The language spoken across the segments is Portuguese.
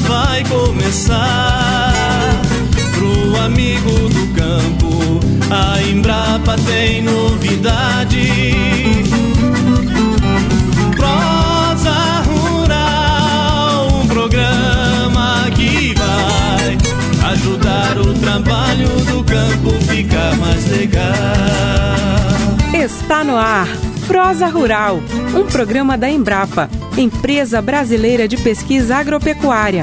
vai começar. Pro amigo do campo, a Embrapa tem novidade. Prosa Rural, um programa que vai ajudar o trabalho do campo ficar mais legal. Está no ar Prosa Rural, um programa da Embrapa, Empresa Brasileira de Pesquisa Agropecuária.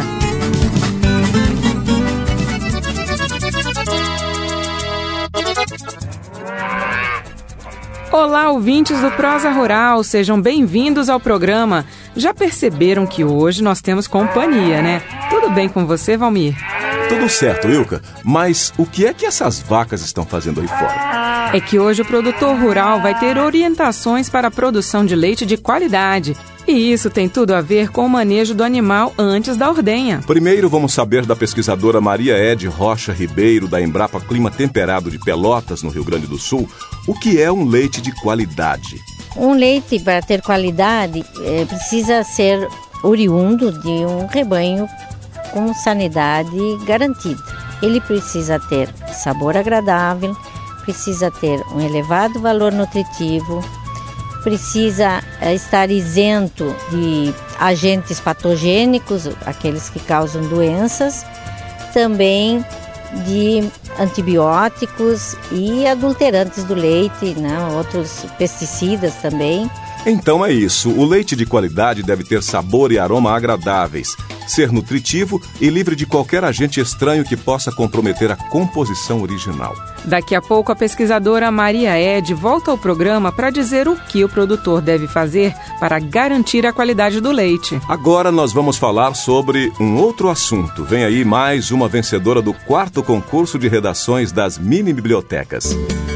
Olá, ouvintes do Prosa Rural, sejam bem-vindos ao programa. Já perceberam que hoje nós temos companhia, né? Tudo bem com você, Valmir? Tudo certo, Ilka, mas o que é que essas vacas estão fazendo aí fora? É que hoje o produtor rural vai ter orientações para a produção de leite de qualidade. E isso tem tudo a ver com o manejo do animal antes da ordenha. Primeiro vamos saber da pesquisadora Maria Ed Rocha Ribeiro, da Embrapa Clima Temperado de Pelotas, no Rio Grande do Sul, o que é um leite de qualidade. Um leite, para ter qualidade, precisa ser oriundo de um rebanho com sanidade garantida. Ele precisa ter sabor agradável, precisa ter um elevado valor nutritivo, precisa estar isento de agentes patogênicos, aqueles que causam doenças, também de antibióticos e adulterantes do leite, né? Outros pesticidas também. Então é isso, o leite de qualidade deve ter sabor e aroma agradáveis, ser nutritivo e livre de qualquer agente estranho que possa comprometer a composição original. Daqui a pouco a pesquisadora Maria Ed volta ao programa para dizer o que o produtor deve fazer para garantir a qualidade do leite. Agora nós vamos falar sobre um outro assunto. Vem aí mais uma vencedora do 4º concurso de redações das mini bibliotecas.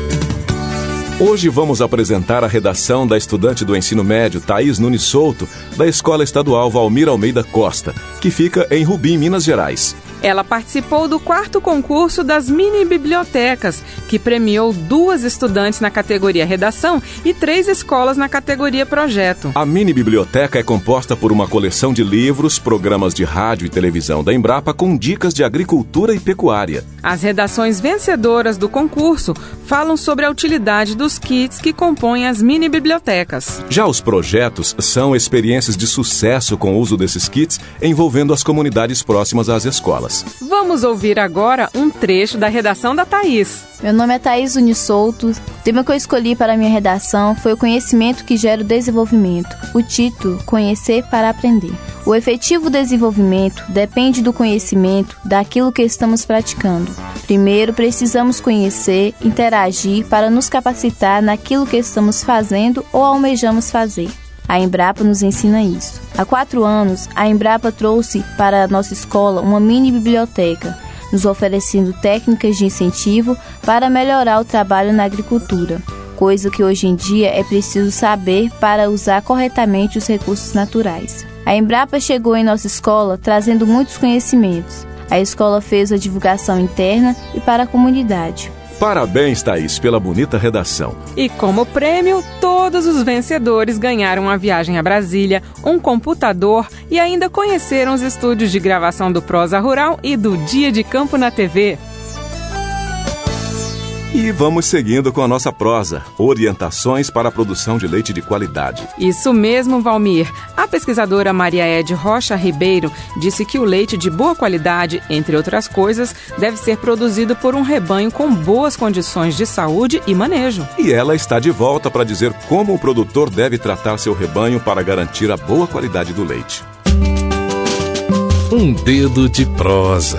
Hoje vamos apresentar a redação da estudante do ensino médio Thaís Nunes Souto, da Escola Estadual Valmir Almeida Costa, que fica em Rubim, Minas Gerais. Ela participou do 4º concurso das mini bibliotecas, que premiou 2 estudantes na categoria Redação e 3 escolas na categoria Projeto. A mini biblioteca é composta por uma coleção de livros, programas de rádio e televisão da Embrapa com dicas de agricultura e pecuária. As redações vencedoras do concurso falam sobre a utilidade dos kits que compõem as mini bibliotecas. Já os projetos são experiências de sucesso com o uso desses kits envolvendo as comunidades próximas às escolas. Vamos ouvir agora um trecho da redação da Thaís. Meu nome é Thaís Nunes Souto. O tema que eu escolhi para a minha redação foi o conhecimento que gera o desenvolvimento. O título, Conhecer para Aprender. O efetivo desenvolvimento depende do conhecimento daquilo que estamos praticando. Primeiro, precisamos conhecer, interagir para nos capacitar naquilo que estamos fazendo ou almejamos fazer. A Embrapa nos ensina isso. Há 4 anos, a Embrapa trouxe para a nossa escola uma mini biblioteca, nos oferecendo técnicas de incentivo para melhorar o trabalho na agricultura, coisa que hoje em dia é preciso saber para usar corretamente os recursos naturais. A Embrapa chegou em nossa escola trazendo muitos conhecimentos. A escola fez a divulgação interna e para a comunidade. Parabéns, Thaís, pela bonita redação. E como prêmio, todos os vencedores ganharam uma viagem a Brasília, um computador e ainda conheceram os estúdios de gravação do Prosa Rural e do Dia de Campo na TV. E vamos seguindo com a nossa prosa, orientações para a produção de leite de qualidade. Isso mesmo, Valmir. A pesquisadora Maria Ed Rocha Ribeiro disse que o leite de boa qualidade, entre outras coisas, deve ser produzido por um rebanho com boas condições de saúde e manejo. E ela está de volta para dizer como o produtor deve tratar seu rebanho para garantir a boa qualidade do leite. Um dedo de prosa.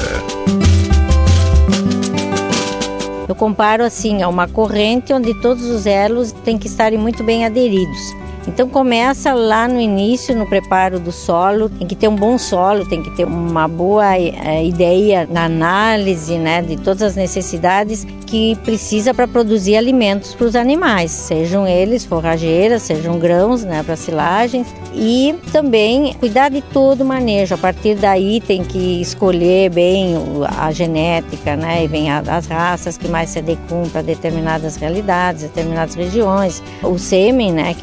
Eu comparo assim a uma corrente onde todos os elos têm que estarem muito bem aderidos. Então começa lá no início, no preparo do solo, tem que ter um bom solo, tem que ter uma boa ideia na análise, né, de todas as necessidades que precisa para produzir alimentos para os animais, sejam eles forrageiras, sejam grãos, né, para silagens, e também cuidar de todo o manejo. A partir daí tem que escolher bem a genética, né, e vem as raças que mais se adequam para determinadas realidades, determinadas regiões, o sêmen, né, que é usado.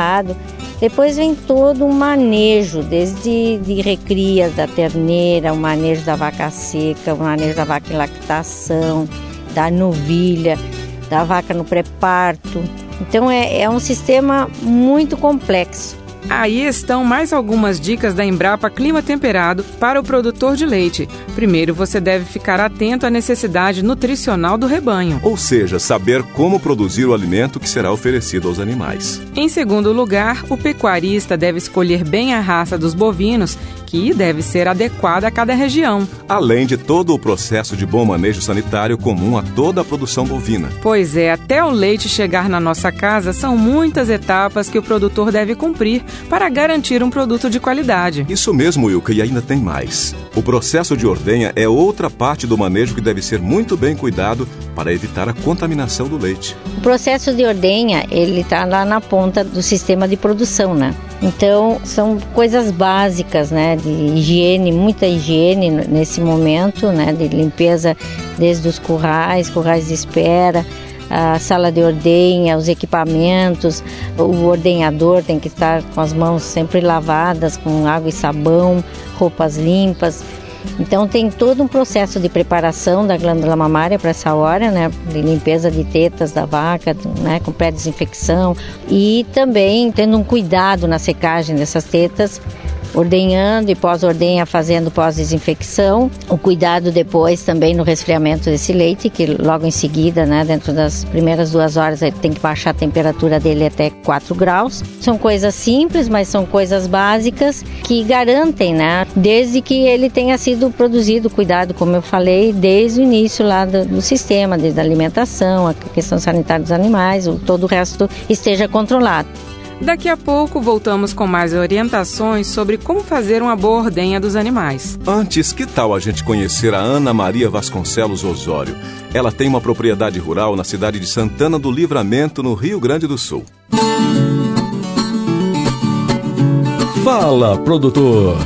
errado. Depois vem todo um manejo, desde de recrias da terneira, o manejo da vaca seca, o manejo da vaca em lactação, da novilha, da vaca no pré-parto. Então é um sistema muito complexo. Aí estão mais algumas dicas da Embrapa Clima Temperado para o produtor de leite. Primeiro, você deve ficar atento à necessidade nutricional do rebanho. Ou seja, saber como produzir o alimento que será oferecido aos animais. Em segundo lugar, o pecuarista deve escolher bem a raça dos bovinos, que deve ser adequada a cada região. Além de todo o processo de bom manejo sanitário comum a toda a produção bovina. Pois é, até o leite chegar na nossa casa, são muitas etapas que o produtor deve cumprir para garantir um produto de qualidade. Isso mesmo, Wilka, e ainda tem mais. O processo de ordenha é outra parte do manejo que deve ser muito bem cuidado para evitar a contaminação do leite. O processo de ordenha, ele está lá na ponta do sistema de produção, né? Então, são coisas básicas, né? De higiene, muita higiene nesse momento, né? De limpeza desde os currais de espera, a sala de ordenha, os equipamentos, o ordenhador tem que estar com as mãos sempre lavadas, com água e sabão, roupas limpas. Então tem todo um processo de preparação da glândula mamária para essa hora, né, de limpeza de tetas da vaca, né, com pré-desinfecção e também tendo um cuidado na secagem dessas tetas, ordenhando e pós-ordenha fazendo pós-desinfecção. O cuidado depois também no resfriamento desse leite, que logo em seguida, né, dentro das primeiras 2 horas, tem que baixar a temperatura dele até 4 graus. São coisas simples, mas são coisas básicas que garantem, né, desde que ele tenha sido produzido, cuidado, como eu falei, desde o início lá do sistema, desde a alimentação, a questão sanitária dos animais, todo o resto esteja controlado. Daqui a pouco voltamos com mais orientações sobre como fazer uma boa ordenha dos animais. Antes, que tal a gente conhecer a Ana Maria Vasconcelos Osório? Ela tem uma propriedade rural na cidade de Santana do Livramento, no Rio Grande do Sul. Fala, produtor!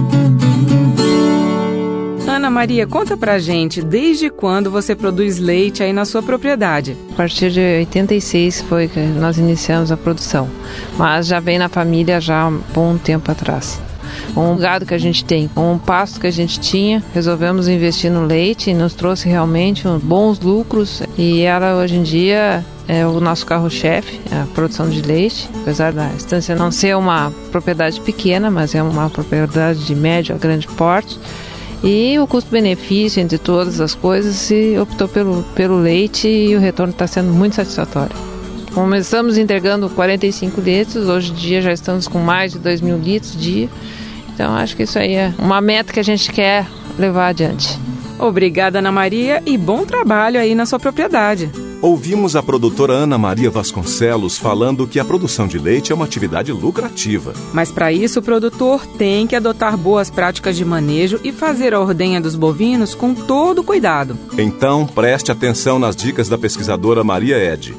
Ana Maria, conta pra gente, desde quando você produz leite aí na sua propriedade? A partir de 86 foi que nós iniciamos a produção, mas já vem na família já há um bom tempo atrás. Com o gado que a gente tem, com o pasto que a gente tinha, resolvemos investir no leite e nos trouxe realmente bons lucros e ela hoje em dia é o nosso carro-chefe, a produção de leite, apesar da estância não ser uma propriedade pequena, mas é uma propriedade de médio a grande porte. E o custo-benefício entre todas as coisas se optou pelo leite e o retorno está sendo muito satisfatório. Começamos entregando 45 litros, hoje em dia já estamos com mais de 2.000 litros dia. Então acho que isso aí é uma meta que a gente quer levar adiante. Obrigada, Ana Maria, e bom trabalho aí na sua propriedade. Ouvimos a produtora Ana Maria Vasconcelos falando que a produção de leite é uma atividade lucrativa. Mas para isso o produtor tem que adotar boas práticas de manejo e fazer a ordenha dos bovinos com todo cuidado. Então preste atenção nas dicas da pesquisadora Maria Ed.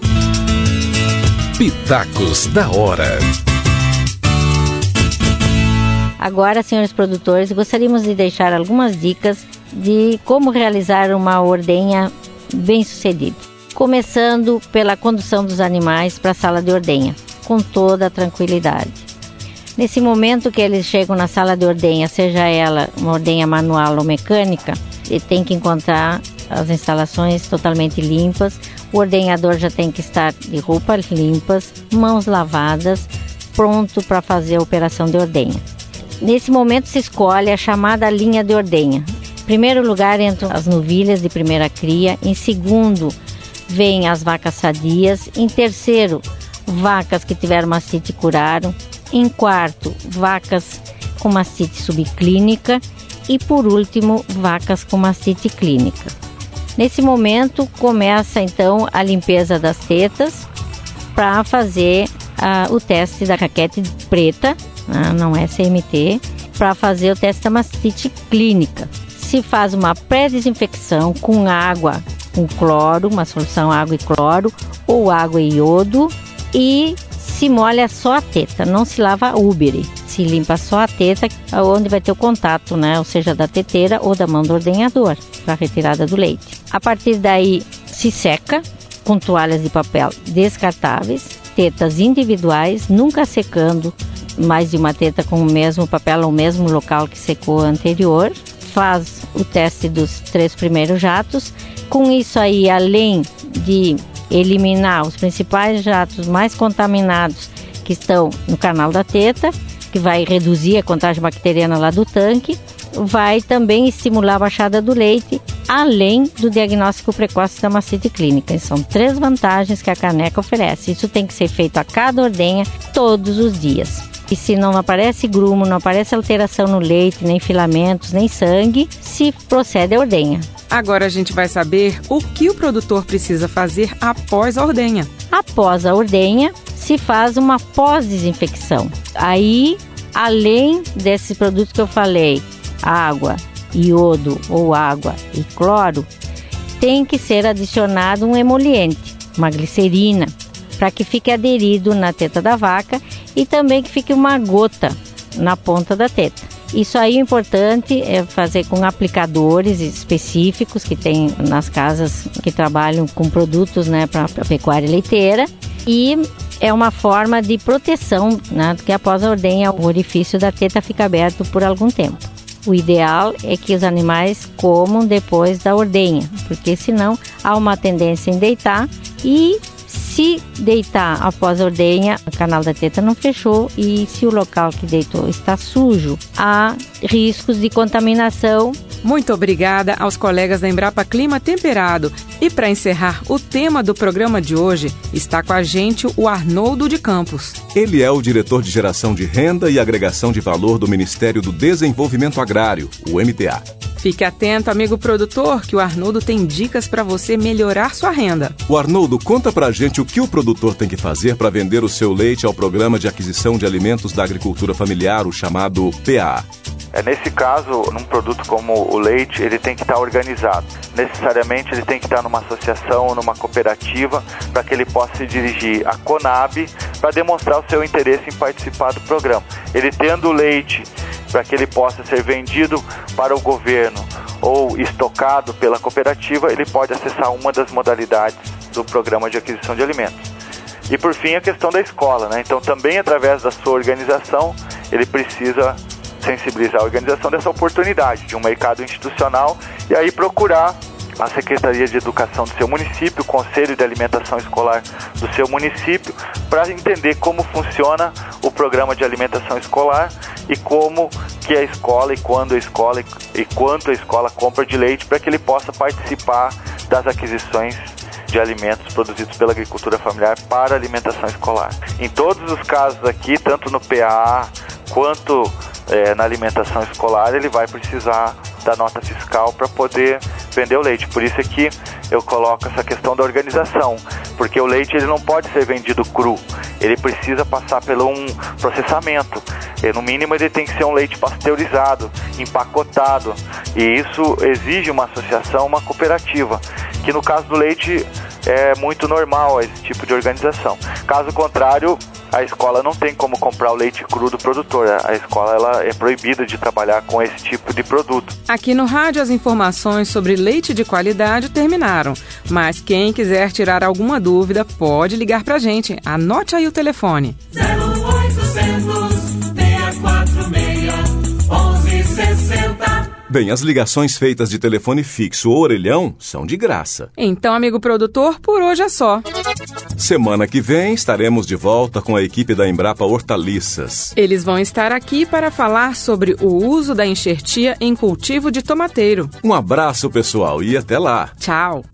Pitacos da hora. Agora, senhores produtores, gostaríamos de deixar algumas dicas de como realizar uma ordenha bem-sucedida. Começando pela condução dos animais para a sala de ordenha, com toda a tranquilidade. Nesse momento que eles chegam na sala de ordenha, seja ela uma ordenha manual ou mecânica, ele tem que encontrar as instalações totalmente limpas, o ordenhador já tem que estar de roupas limpas, mãos lavadas, pronto para fazer a operação de ordenha. Nesse momento se escolhe a chamada linha de ordenha. Em primeiro lugar entram as novilhas de primeira cria, em segundo vêm as vacas sadias, em terceiro, vacas que tiveram mastite e curaram, em quarto, vacas com mastite subclínica e por último, vacas com mastite clínica. Nesse momento começa então a limpeza das tetas para fazer o teste da caquete preta, não é CMT, para fazer o teste da mastite clínica. Se faz uma pré-desinfecção com água, com cloro, uma solução água e cloro, ou água e iodo, e se molha só a teta, não se lava a úbere, se limpa só a teta, onde vai ter o contato, né? Ou seja, da teteira ou da mão do ordenhador, para a retirada do leite. A partir daí se seca com toalhas de papel descartáveis, tetas individuais, nunca secando mais de uma teta com o mesmo papel ou o mesmo local que secou anterior. Faz o teste dos 3 primeiros jatos. Com isso aí, além de eliminar os principais jatos mais contaminados que estão no canal da teta, que vai reduzir a contagem bacteriana lá do tanque, vai também estimular a baixada do leite, além do diagnóstico precoce da mastite clínica. São 3 vantagens que a caneca oferece. Isso tem que ser feito a cada ordenha, todos os dias. E se não aparece grumo, não aparece alteração no leite, nem filamentos, nem sangue, se procede a ordenha. Agora a gente vai saber o que o produtor precisa fazer após a ordenha. Após a ordenha, se faz uma pós-desinfecção. Aí, além desses produtos que eu falei, água, iodo ou água e cloro, tem que ser adicionado um emoliente, uma glicerina, para que fique aderido na teta da vaca e também que fique uma gota na ponta da teta. Isso aí, o importante é fazer com aplicadores específicos que tem nas casas que trabalham com produtos, né, para a pecuária leiteira, e é uma forma de proteção, né, que após a ordenha o orifício da teta fica aberto por algum tempo. O ideal é que os animais comam depois da ordenha, porque senão há uma tendência em deitar, e se deitar após a ordenha, o canal da teta não fechou, e se o local que deitou está sujo, há riscos de contaminação. Muito obrigada aos colegas da Embrapa Clima Temperado. E para encerrar o tema do programa de hoje, está com a gente o Arnoldo de Campos. Ele é o diretor de Geração de Renda e Agregação de Valor do Ministério do Desenvolvimento Agrário, o MTA. Fique atento, amigo produtor, que o Arnoldo tem dicas para você melhorar sua renda. O Arnoldo, conta pra gente o que o produtor tem que fazer para vender o seu leite ao Programa de Aquisição de Alimentos da Agricultura Familiar, o chamado PAA. Nesse caso, num produto como o leite, ele tem que estar organizado. Necessariamente ele tem que estar numa associação, numa cooperativa, para que ele possa se dirigir à Conab para demonstrar o seu interesse em participar do programa. Ele tendo o leite para que ele possa ser vendido para o governo ou estocado pela cooperativa, ele pode acessar uma das modalidades do Programa de Aquisição de Alimentos. E por fim, a questão da escola, né? Então também através da sua organização, ele precisa sensibilizar a organização dessa oportunidade de um mercado institucional e aí procurar a Secretaria de Educação do seu município, o Conselho de Alimentação Escolar do seu município, para entender como funciona o programa de alimentação escolar e como que a escola e quando a escola e quanto a escola compra de leite, para que ele possa participar das aquisições de alimentos produzidos pela agricultura familiar para alimentação escolar. Em todos os casos aqui, tanto no PAA quanto na alimentação escolar, ele vai precisar da nota fiscal para poder vender o leite. Por isso é que eu coloco essa questão da organização, porque o leite ele não pode ser vendido cru, ele precisa passar por um processamento. No mínimo ele tem que ser um leite pasteurizado, empacotado, e isso exige uma associação, uma cooperativa, que no caso do leite é muito normal esse tipo de organização. Caso contrário, a escola não tem como comprar o leite cru do produtor. A escola ela é proibida de trabalhar com esse tipo de produto. Aqui no rádio as informações sobre leite de qualidade terminaram. Mas quem quiser tirar alguma dúvida pode ligar pra gente. Anote aí o telefone. 0800 646 1160. Bem, as ligações feitas de telefone fixo ou orelhão são de graça. Então, amigo produtor, por hoje é só. Semana que vem estaremos de volta com a equipe da Embrapa Hortaliças. Eles vão estar aqui para falar sobre o uso da enxertia em cultivo de tomateiro. Um abraço, pessoal, e até lá. Tchau.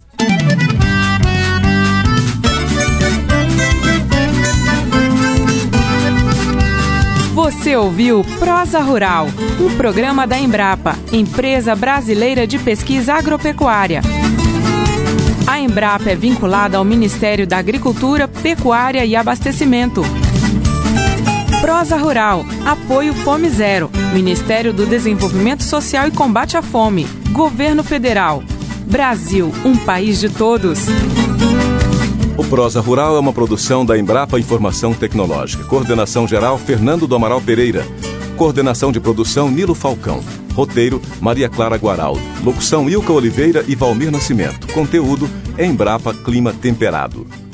Você ouviu Prosa Rural, um programa da Embrapa, Empresa Brasileira de Pesquisa Agropecuária. A Embrapa é vinculada ao Ministério da Agricultura, Pecuária e Abastecimento. Prosa Rural, apoio Fome Zero, Ministério do Desenvolvimento Social e Combate à Fome, Governo Federal. Brasil, um país de todos. O Prosa Rural é uma produção da Embrapa Informação Tecnológica. Coordenação geral, Fernando do Amaral Pereira. Coordenação de produção, Nilo Falcão. Roteiro, Maria Clara Guaraldo. Locução, Ilka Oliveira e Valmir Nascimento. Conteúdo, Embrapa Clima Temperado.